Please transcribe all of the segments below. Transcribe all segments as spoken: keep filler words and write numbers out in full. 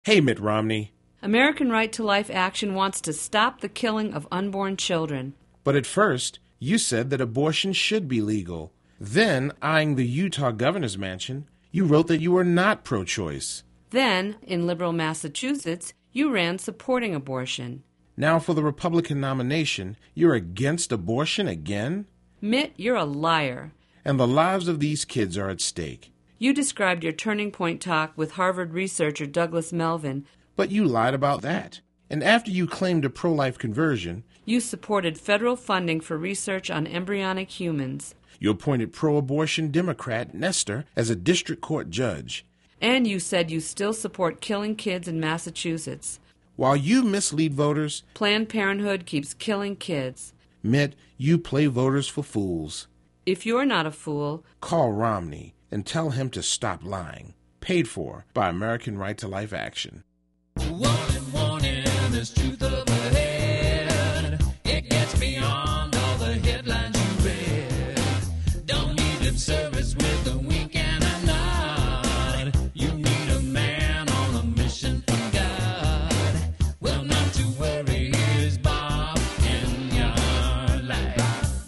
Hey, Mitt Romney. American Right to Life Action wants to stop the killing of unborn children. But at first, you said that abortion should be legal. Then, eyeing the Utah governor's mansion, you wrote that you were not pro-choice. Then, in liberal Massachusetts, you ran supporting abortion. Now for the Republican nomination, you're against abortion again? Mitt, you're a liar. And the lives of these kids are at stake. You described your turning point talk with Harvard researcher Douglas Melvin. But you lied about that. And after you claimed a pro-life conversion, you supported federal funding for research on embryonic humans. You appointed pro-abortion Democrat Nestor as a district court judge. And you said you still support killing kids in Massachusetts. While you mislead voters, Planned Parenthood keeps killing kids. Mitt, you play voters for fools. If you're not a fool, call Romney and tell him to stop lying. Paid for by American Right to Life Action. Warning, warning, there's truth up ahead. It gets beyond all the headlines you read. Don't need lip service with a wink and a nod. You need a man on a mission from God. Well, not to worry, here's Bob in your life.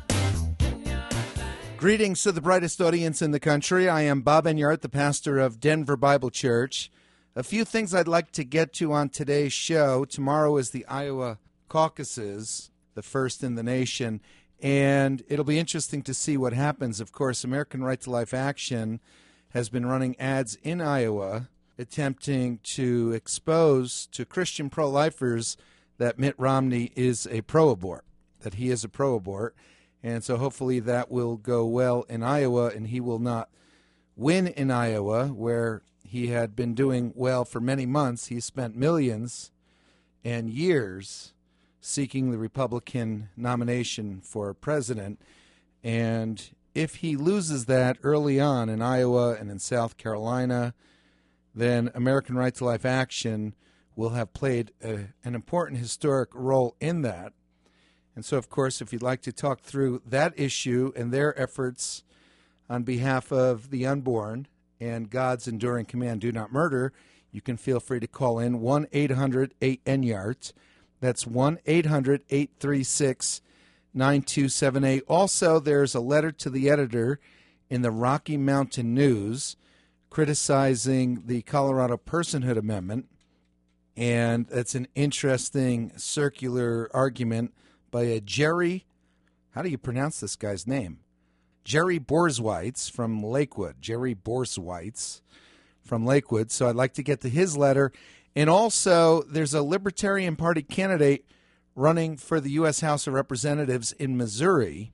Greetings to the brightest audience in the country. I am Bob Enyart, the pastor of Denver Bible Church. A few things I'd like to get to on today's show. Tomorrow is the Iowa caucuses, the first in the nation, and it'll be interesting to see what happens. Of course, American Right to Life Action has been running ads in Iowa attempting to expose to Christian pro-lifers that Mitt Romney is a pro-abort, that he is a pro-abort, and so hopefully that will go well in Iowa, and he will not win in Iowa, where he had been doing well for many months. He spent millions and years seeking the Republican nomination for president. And if he loses that early on in Iowa and in South Carolina, then American Right to Life Action will have played a, an important historic role in that. And so, of course, if you'd like to talk through that issue and their efforts on behalf of the unborn and God's enduring command, do not murder, you can feel free to call in one eight hundred eight N Y A R T. That's one eight hundred eight three six nine two seven eight. Also, there's a letter to the editor in the Rocky Mountain News criticizing the Colorado Personhood Amendment, and it's an interesting circular argument by a Jerry, how do you pronounce this guy's name? Jerry Borzweitz from Lakewood. Jerry Borzweitz from Lakewood. So I'd like to get to his letter. And also, there's a Libertarian Party candidate running for the U S House of Representatives in Missouri.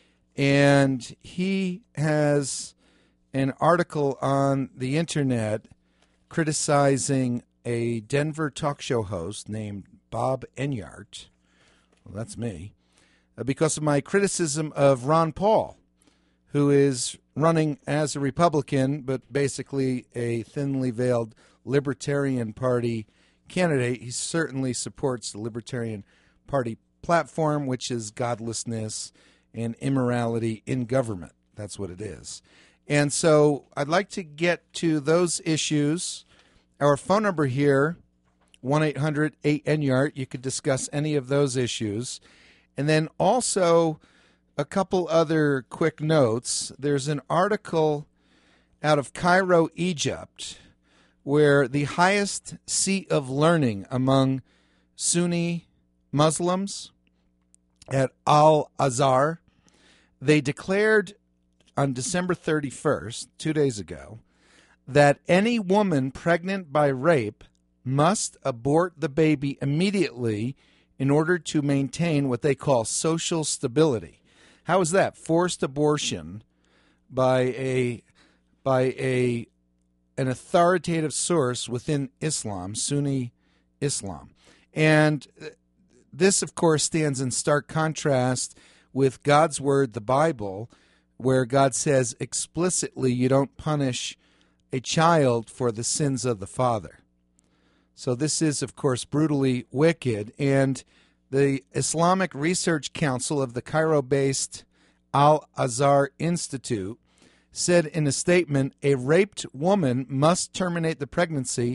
And he has an article on the internet criticizing a Denver talk show host named Bob Enyart. Well, that's me. Because of my criticism of Ron Paul, who is running as a Republican, but basically a thinly veiled Libertarian Party candidate. He certainly supports the Libertarian Party platform, which is godlessness and immorality in government. That's what it is. And so I'd like to get to those issues. Our phone number here, one eight hundred eight N Y A R T. You could discuss any of those issues. And then also a couple other quick notes. There's an article out of Cairo, Egypt, where the highest seat of learning among Sunni Muslims at Al-Azhar, they declared on December thirty-first, two days ago, that any woman pregnant by rape must abort the baby immediately in order to maintain what they call social stability. How is that? Forced abortion by a by a an authoritative source within Islam, Sunni Islam. And this, of course, stands in stark contrast with God's word, the Bible, where God says explicitly you don't punish a child for the sins of the father. So this is, of course, brutally wicked. And the Islamic Research Council of the Cairo-based Al-Azhar Institute said in a statement, a raped woman must terminate the pregnancy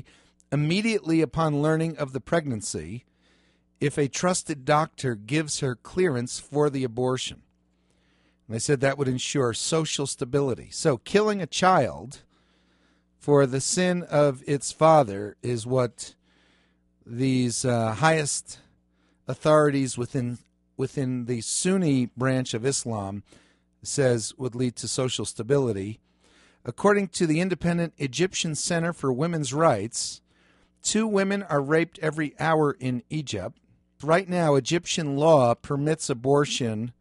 immediately upon learning of the pregnancy if a trusted doctor gives her clearance for the abortion. And they said that would ensure social stability. So killing a child for the sin of its father is what these uh, highest authorities within within the Sunni branch of Islam says would lead to social stability. According to the Independent Egyptian Center for Women's Rights, two women are raped every hour in Egypt. Right now, Egyptian law permits abortion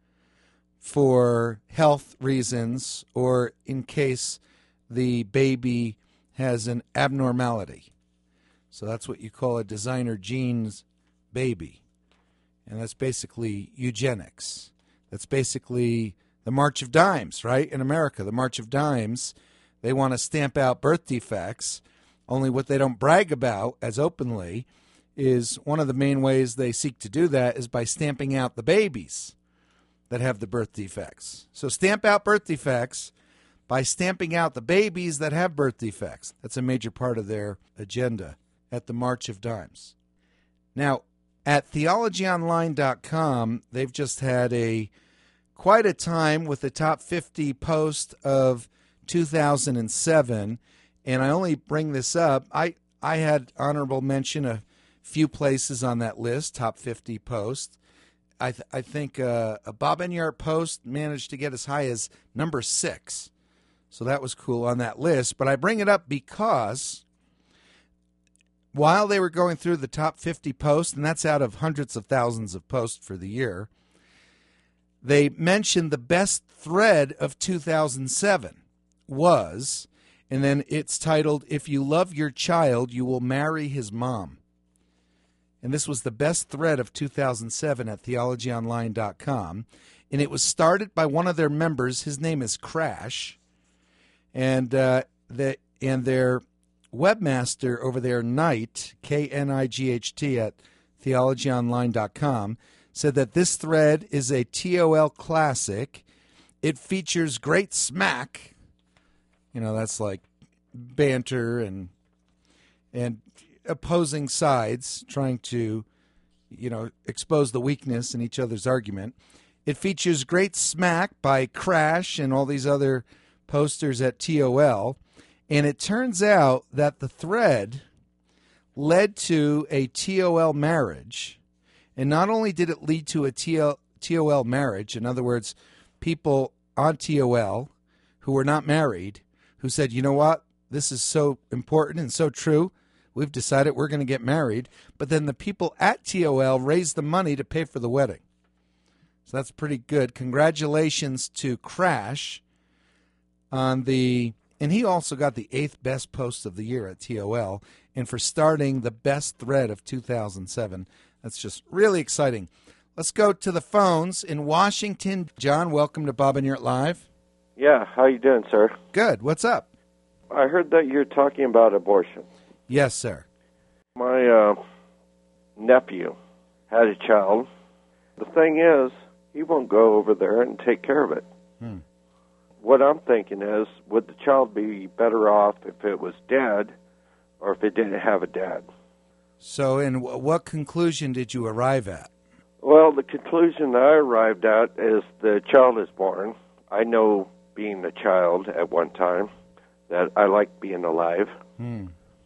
for health reasons or in case the baby has an abnormality. So that's what you call a designer genes baby. And that's basically eugenics. That's basically the March of Dimes, right? In America, the March of Dimes, they want to stamp out birth defects. Only what they don't brag about as openly is one of the main ways they seek to do that is by stamping out the babies that have the birth defects. So stamp out birth defects by stamping out the babies that have birth defects. That's a major part of their agenda at the March of Dimes. Now, at theology online dot com, they've just had a quite a time with the top fifty post of two thousand seven, and I only bring this up. I, I had honorable mention a few places on that list, top fifty post. I th- I think uh, a Bob Enyart post managed to get as high as number six, so that was cool on that list. But I bring it up because while they were going through the top fifty posts, and that's out of hundreds of thousands of posts for the year, they mentioned the best thread of two thousand seven was, and then it's titled, "If You Love Your Child, You Will Marry His Mom." And this was the best thread of two thousand seven at theology online dot com. And it was started by one of their members. His name is Crash. And uh, the, and their webmaster over there, Knight, K N I G H T, at theology online dot com, said that this thread is a T O L classic. It features great smack. You know, that's like banter and and opposing sides trying to, you know, expose the weakness in each other's argument. It features great smack by Crash and all these other posters at T O L. And it turns out that the thread led to a T O L marriage. And not only did it lead to a T O L marriage, in other words, people on T O L who were not married, who said, you know what, this is so important and so true, we've decided we're going to get married. But then the people at T O L raised the money to pay for the wedding. So that's pretty good. Congratulations to Crash on the, and he also got the eighth best post of the year at T O L, and for starting the best thread of two thousand seven. That's just really exciting. Let's go to the phones in Washington. John, welcome to Bob Enyart Live. Yeah, how you doing, sir? Good. What's up? I heard that you're talking about abortion. Yes, sir. My uh, nephew had a child. The thing is, he won't go over there and take care of it. Hmm. What I'm thinking is, would the child be better off if it was dead or if it didn't have a dad? So, in w- what conclusion did you arrive at? Well, the conclusion I arrived at is the child is born. I know, being a child at one time, that I like being alive. Hmm.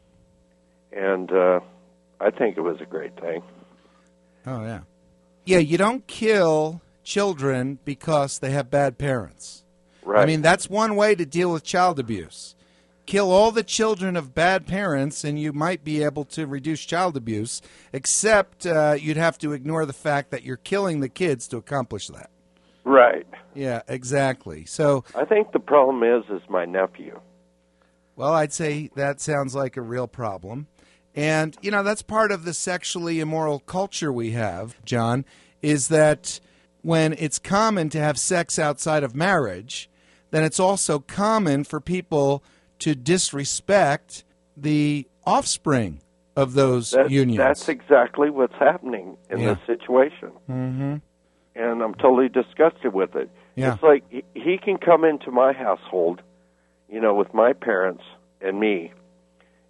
And uh, I think it was a great thing. Oh, yeah. Yeah, you don't kill children because they have bad parents. Right. I mean, that's one way to deal with child abuse. Kill all the children of bad parents, and you might be able to reduce child abuse, except uh, you'd have to ignore the fact that you're killing the kids to accomplish that. Right. Yeah, exactly. So I think the problem is, is my nephew. Well, I'd say that sounds like a real problem. And, you know, that's part of the sexually immoral culture we have, John, is that when it's common to have sex outside of marriage, then it's also common for people to disrespect the offspring of those that, unions. That's exactly what's happening in Yeah. this situation. Mm-hmm. And I'm totally disgusted with it. Yeah. It's like he, he can come into my household, you know, with my parents and me,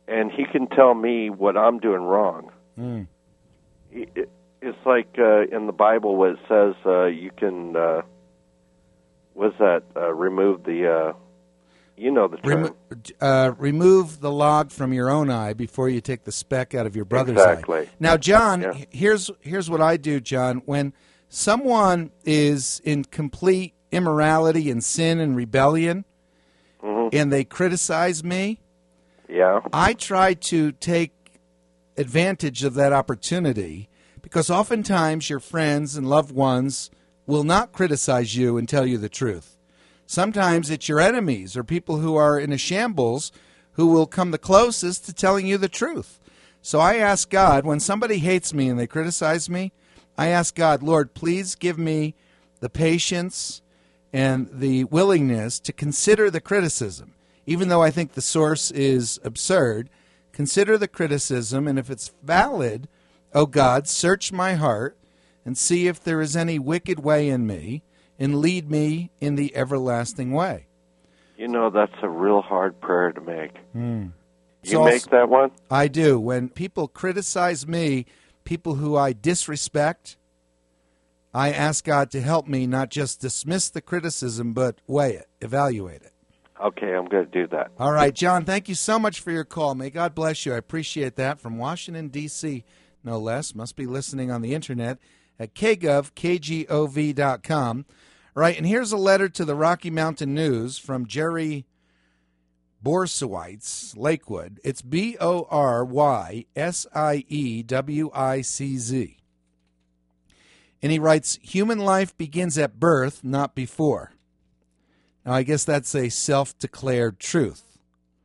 and he can tell me what I'm doing wrong. Mm. It, it's like uh, in the Bible where it says uh, you can, uh, what's that, uh, remove the, uh, you know the term. Remo- uh, remove the log from your own eye before you take the speck out of your brother's Exactly. eye. Now, John, Yeah. here's here's what I do, John. When someone is in complete immorality and sin and rebellion, Mm-hmm. and they criticize me, Yeah. I try to take advantage of that opportunity, because oftentimes your friends and loved ones will not criticize you and tell you the truth. Sometimes it's your enemies or people who are in a shambles who will come the closest to telling you the truth. So I ask God, when somebody hates me and they criticize me, I ask God, Lord, please give me the patience and the willingness to consider the criticism. Even though I think the source is absurd, consider the criticism, and if it's valid, oh God, search my heart and see if there is any wicked way in me, and lead me in the everlasting way. You know, that's a real hard prayer to make. Mm. You So make also- that one? I do. When people criticize me, people who I disrespect, I ask God to help me not just dismiss the criticism, but weigh it, evaluate it. Okay, I'm going to do that. All right, John, thank you so much for your call. May God bless you. I appreciate that. From Washington, D C, no less. Must be listening on the internet at K G O V, K G O V dot com. All right, and here's a letter to the Rocky Mountain News from Jerry Borsowitz, Lakewood. It's B O R Y S I E W I C Z. And he writes, human life begins at birth, not before. Now, I guess that's a self-declared truth.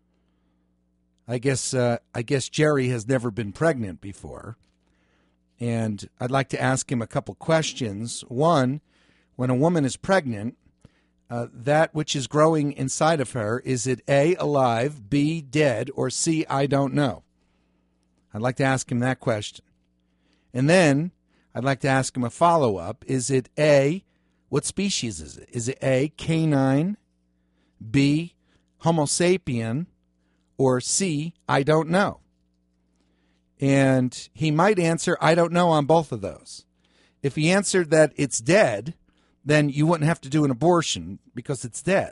I guess uh, I guess Jerry has never been pregnant before. And I'd like to ask him a couple questions. One, when a woman is pregnant, uh, that which is growing inside of her, is it A, alive, B, dead, or C, I don't know? I'd like to ask him that question. And then I'd like to ask him a follow-up. Is it A, what species is it? Is it A, canine, B, Homo sapien, or C, I don't know? And he might answer, I don't know, on both of those. If he answered that it's dead, then you wouldn't have to do an abortion because it's dead.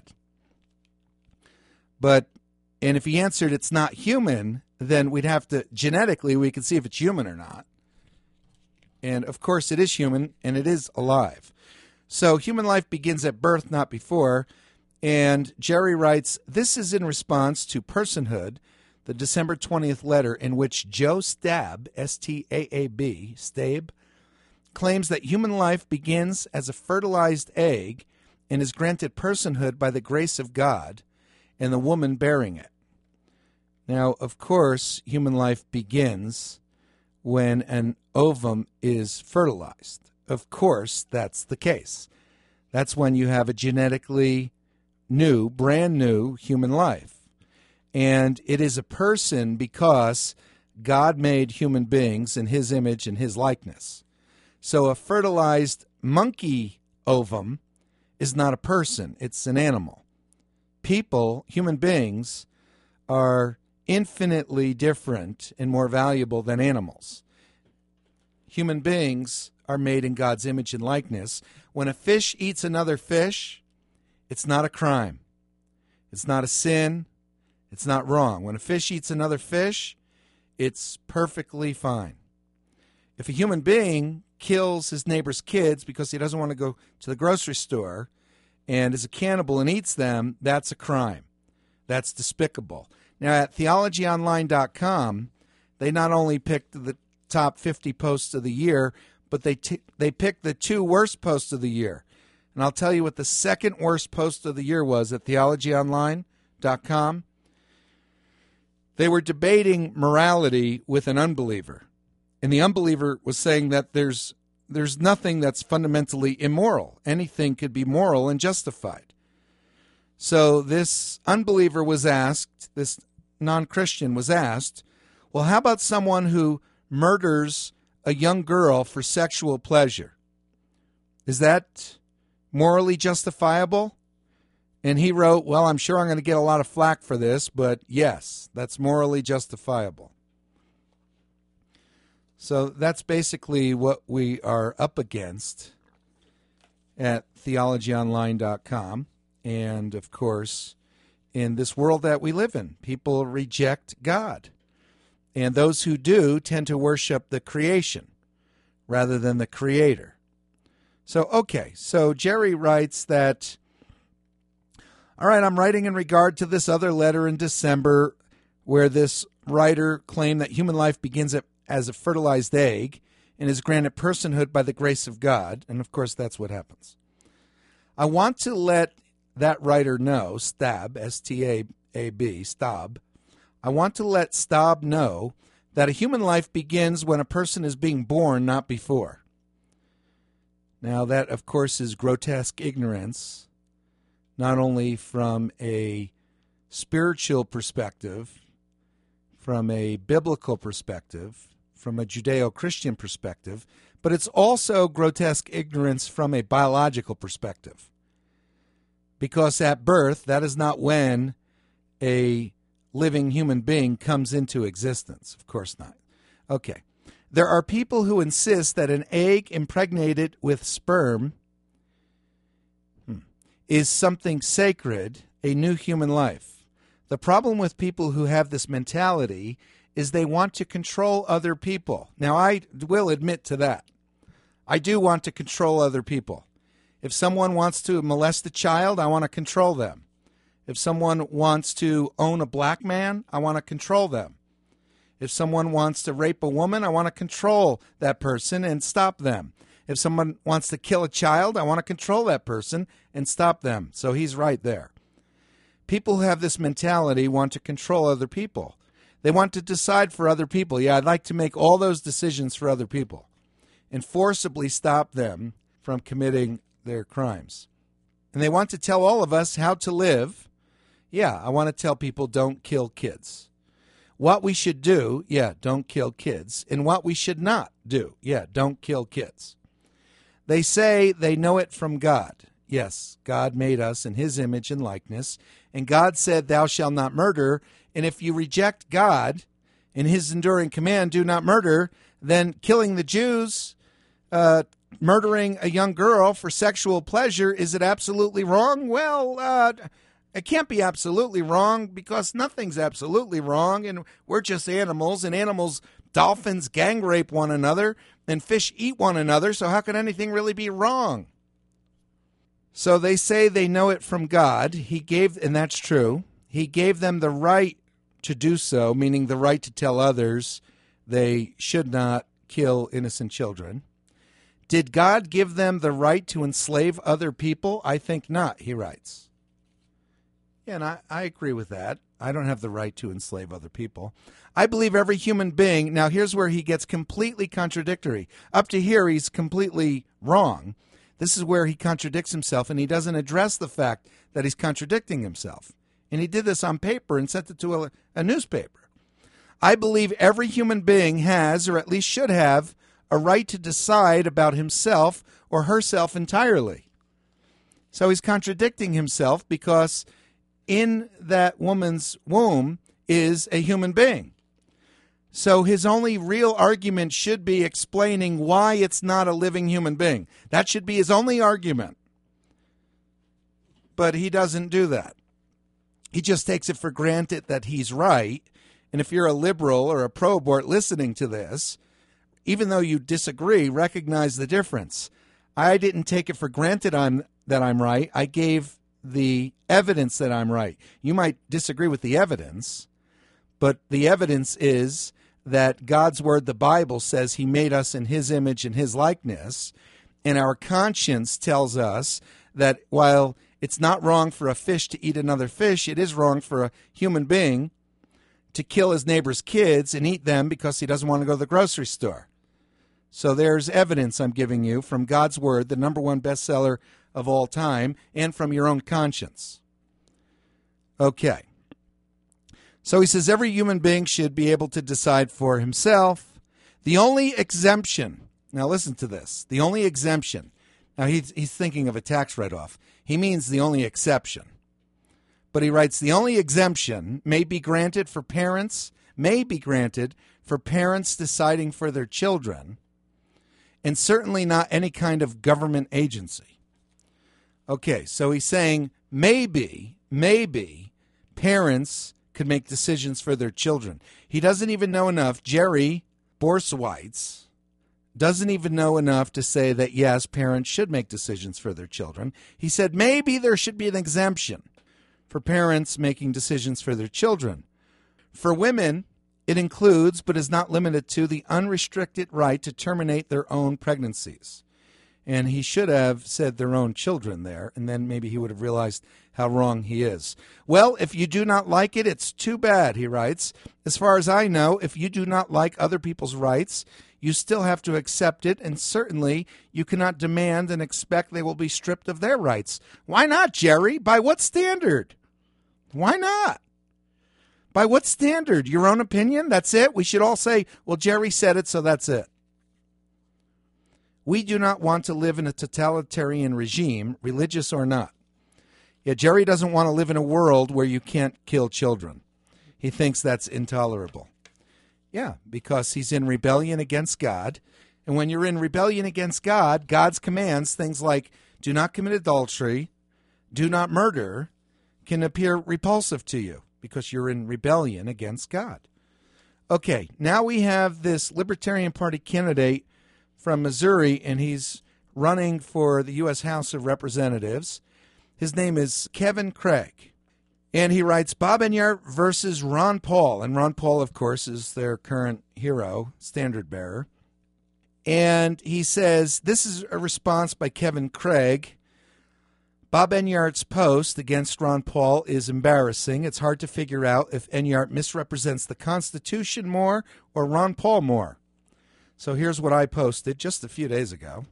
But, and if he answered it's not human, then we'd have to, genetically, we could see if it's human or not. And, of course, it is human, and it is alive. So human life begins at birth, not before. And Jerry writes, this is in response to Personhood, the December twentieth letter in which Joe Staab, S T A A B, Staab, claims that human life begins as a fertilized egg and is granted personhood by the grace of God and the woman bearing it. Now, of course, human life begins when an ovum is fertilized. Of course, that's the case. That's when you have a genetically new, brand new human life. And it is a person because God made human beings in his image and his likeness. So a fertilized monkey ovum is not a person, it's an animal. People, human beings, are infinitely different and more valuable than animals. Human beings are made in God's image and likeness. When a fish eats another fish, it's not a crime. It's not a sin. It's not wrong. When a fish eats another fish, it's perfectly fine. If a human being kills his neighbor's kids because he doesn't want to go to the grocery store and is a cannibal and eats them, that's a crime. That's despicable. Now, at theology online dot com, they not only picked the top fifty posts of the year, but they t- they picked the two worst posts of the year. And I'll tell you what the second worst post of the year was at theology online dot com. They were debating morality with an unbeliever. And the unbeliever was saying that there's there's nothing that's fundamentally immoral. Anything could be moral and justified. So this unbeliever was asked, this non-Christian was asked, well, how about someone who murders a young girl for sexual pleasure? Is that morally justifiable? And he wrote, well, I'm sure I'm going to get a lot of flack for this, but yes, that's morally justifiable. So that's basically what we are up against at theology online dot com. And, of course, in this world that we live in, people reject God. And those who do tend to worship the creation rather than the Creator. So, okay, so Jerry writes that, all right, I'm writing in regard to this other letter in December where this writer claimed that human life begins at, as a fertilized egg and is granted personhood by the grace of God. And, of course, that's what happens. I want to let that writer know, Stab, S T A A B, Stab, I want to let Stab know that a human life begins when a person is being born, not before. Now, that, of course, is grotesque ignorance, not only from a spiritual perspective, from a biblical perspective, from a Judeo-Christian perspective, but it's also grotesque ignorance from a biological perspective. Because at birth, that is not when a living human being comes into existence. Of course not. Okay. There are people who insist that an egg impregnated with sperm hmm, is something sacred, a new human life. The problem with people who have this mentality is they want to control other people. Now, I will admit to that. I do want to control other people. If someone wants to molest a child, I want to control them. If someone wants to own a black man, I want to control them. If someone wants to rape a woman, I want to control that person and stop them. If someone wants to kill a child, I want to control that person and stop them. So he's right there. People who have this mentality want to control other people. They want to decide for other people. Yeah, I'd like to make all those decisions for other people and forcibly stop them from committing their crimes. And they want to tell all of us how to live. Yeah, I want to tell people don't kill kids. What we should do, yeah, don't kill kids. And what we should not do, yeah, don't kill kids. They say they know it from God. Yes, God made us in his image and likeness. And God said, thou shalt not murder. And if you reject God and his enduring command, do not murder, then killing the Jews, uh, murdering a young girl for sexual pleasure, is it absolutely wrong? Well, uh, it can't be absolutely wrong because nothing's absolutely wrong, and we're just animals, and animals, dolphins gang rape one another, and fish eat one another, so how can anything really be wrong? So they say they know it from God. He gave, and that's true, he gave them the right to do so, meaning the right to tell others they should not kill innocent children. Did God give them the right to enslave other people? I think not, he writes. Yeah, and I, I agree with that. I don't have the right to enslave other people. I believe every human being, now here's where he gets completely contradictory. Up to here, he's completely wrong. This is where he contradicts himself, and he doesn't address the fact that he's contradicting himself. And he did this on paper and sent it to a, a newspaper. I believe every human being has, or at least should have, a right to decide about himself or herself entirely. So he's contradicting himself because in that woman's womb is a human being. So his only real argument should be explaining why it's not a living human being. That should be his only argument. But he doesn't do that. He just takes it for granted that he's right. And if you're a liberal or a pro-abort listening to this, even though you disagree, recognize the difference. I didn't take it for granted I'm, that I'm right. I gave the evidence that I'm right. You might disagree with the evidence, but the evidence is that God's word, the Bible, says he made us in his image and his likeness, and our conscience tells us that while it's not wrong for a fish to eat another fish, it is wrong for a human being to kill his neighbor's kids and eat them because he doesn't want to go to the grocery store. So there's evidence I'm giving you from God's Word, the number one bestseller of all time, and from your own conscience. Okay. So he says every human being should be able to decide for himself. The only exemption, now listen to this, the only exemption, now he's, he's thinking of a tax write-off. He means the only exception. But he writes, the only exemption may be granted for parents, may be granted for parents deciding for their children, and certainly not any kind of government agency. Okay, so he's saying maybe, maybe parents could make decisions for their children. He doesn't even know enough. Jerry Borsowitz doesn't even know enough to say that, yes, parents should make decisions for their children. He said maybe there should be an exemption for parents making decisions for their children. For women, it includes, but is not limited to, the unrestricted right to terminate their own pregnancies. And he should have said their own children there, and then maybe he would have realized how wrong he is. Well, if you do not like it, it's too bad, he writes. As far as I know, if you do not like other people's rights, you still have to accept it, and certainly you cannot demand and expect they will be stripped of their rights. Why not, Jerry? By what standard? Why not? By what standard? Your own opinion? That's it? We should all say, well, Jerry said it, so that's it. We do not want to live in a totalitarian regime, religious or not. Yet Jerry doesn't want to live in a world where you can't kill children. He thinks that's intolerable. Yeah, because he's in rebellion against God. And when you're in rebellion against God, God's commands, things like do not commit adultery, do not murder, can appear repulsive to you because you're in rebellion against God. Okay, now we have this Libertarian Party candidate from Missouri, and he's running for the U S House of Representatives. His name is Kevin Craig. And he writes, Bob Enyart versus Ron Paul. And Ron Paul, of course, is their current hero, standard bearer. And he says, this is a response by Kevin Craig. Bob Enyart's post against Ron Paul is embarrassing. It's hard to figure out if Enyart misrepresents the Constitution more or Ron Paul more. So here's what I posted just a few days ago.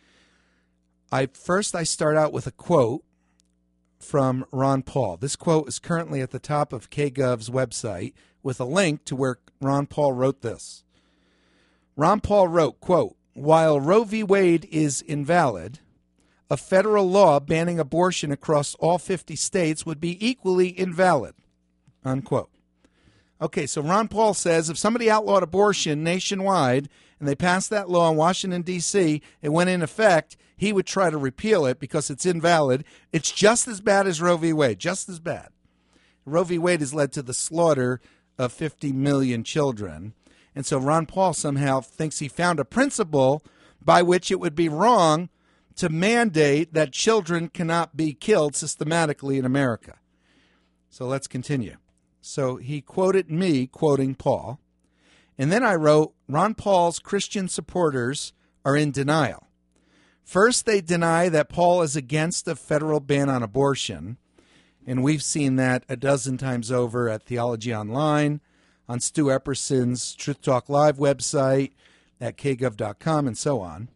I First, I start out with a quote from Ron Paul. This quote is currently at the top of KGov's website with a link to where Ron Paul wrote this. Ron Paul wrote, quote, while Roe v. Wade is invalid, a federal law banning abortion across all fifty states would be equally invalid, unquote. Okay, so Ron Paul says if somebody outlawed abortion nationwide and they passed that law in Washington, D C, it went in effect, he would try to repeal it because it's invalid. It's just as bad as Roe v. Wade, just as bad. Roe v. Wade has led to the slaughter of fifty million children. And so Ron Paul somehow thinks he found a principle by which it would be wrong to mandate that children cannot be killed systematically in America. So let's continue. So he quoted me quoting Paul. And then I wrote, Ron Paul's Christian supporters are in denial. First, they deny that Paul is against a federal ban on abortion. And we've seen that a dozen times over at Theology Online, on Stu Epperson's Truth Talk Live website, at k gov dot com, and so on.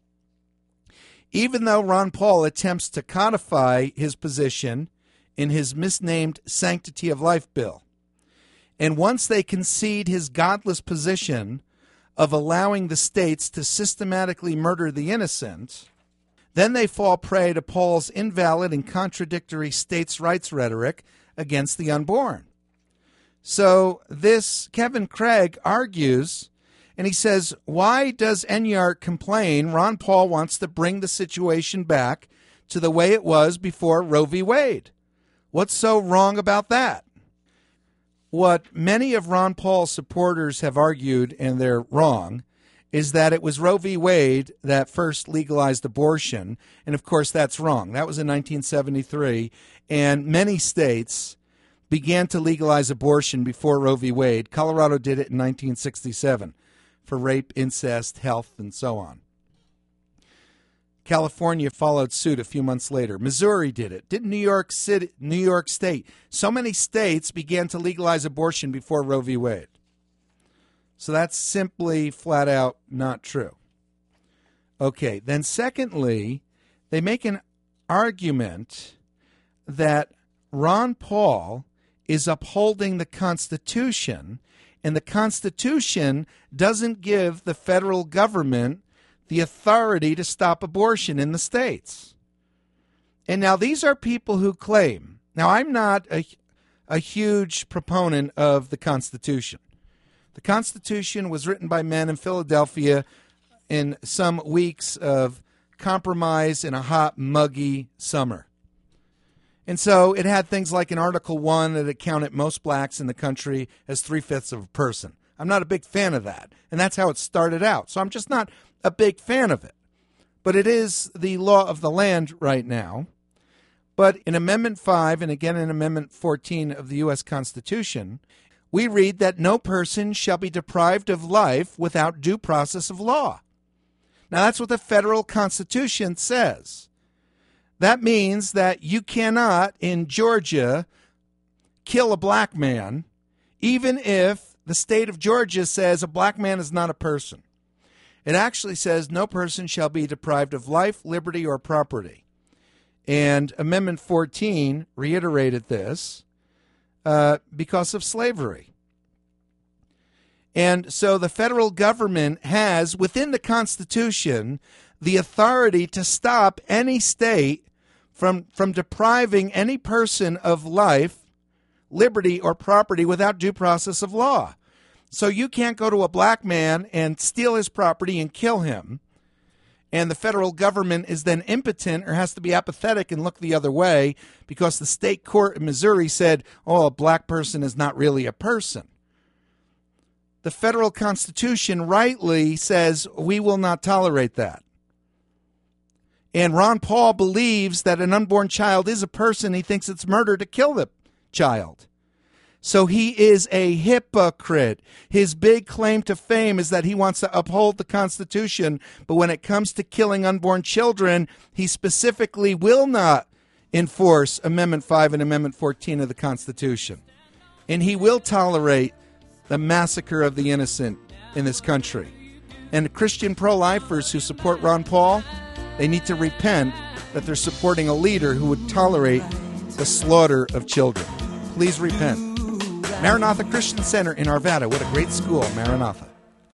Even though Ron Paul attempts to codify his position in his misnamed Sanctity of Life bill. And once they concede his godless position of allowing the states to systematically murder the innocent, then they fall prey to Paul's invalid and contradictory states' rights rhetoric against the unborn. So this Kevin Craig argues, and he says, why does Enyart complain Ron Paul wants to bring the situation back to the way it was before Roe v. Wade? What's so wrong about that? What many of Ron Paul's supporters have argued, and they're wrong, is that it was Roe v. Wade that first legalized abortion. And, of course, that's wrong. That was in nineteen seventy-three, and many states began to legalize abortion before Roe v. Wade. Colorado did it in nineteen sixty-seven for rape, incest, health, and so on. California followed suit a few months later. Missouri did it. Did New York City, New York State. So many states began to legalize abortion before Roe v. Wade. So that's simply flat out not true. Okay, then secondly, they make an argument that Ron Paul is upholding the Constitution, and the Constitution doesn't give the federal government the authority to stop abortion in the states. And now these are people who claim, now I'm not a, a huge proponent of the Constitution. The Constitution was written by men in Philadelphia in some weeks of compromise in a hot, muggy summer. And so it had things like in Article one that it counted most blacks in the country as three-fifths of a person. I'm not a big fan of that, and that's how it started out. So I'm just not a big fan of it. But it is the law of the land right now. But in Amendment five, and again in Amendment fourteen of the U S Constitution, we read that no person shall be deprived of life without due process of law. Now, that's what the federal Constitution says. That means that you cannot, in Georgia, kill a black man, even if the state of Georgia says a black man is not a person. It actually says no person shall be deprived of life, liberty, or property. And Amendment fourteen reiterated this uh, because of slavery. And so the federal government has, within the Constitution, the authority to stop any state from, from depriving any person of life, liberty, or property without due process of law. So you can't go to a black man and steal his property and kill him, and the federal government is then impotent or has to be apathetic and look the other way because the state court in Missouri said, oh, a black person is not really a person. The federal Constitution rightly says we will not tolerate that. And Ron Paul believes that an unborn child is a person. He thinks it's murder to kill the child. So he is a hypocrite. His big claim to fame is that he wants to uphold the Constitution, but when it comes to killing unborn children, he specifically will not enforce Amendment five and Amendment fourteen of the Constitution. And he will tolerate the massacre of the innocent in this country. And the Christian pro-lifers who support Ron Paul, they need to repent that they're supporting a leader who would tolerate the slaughter of children. Please repent. Maranatha Christian Center in Arvada. What a great school, Maranatha.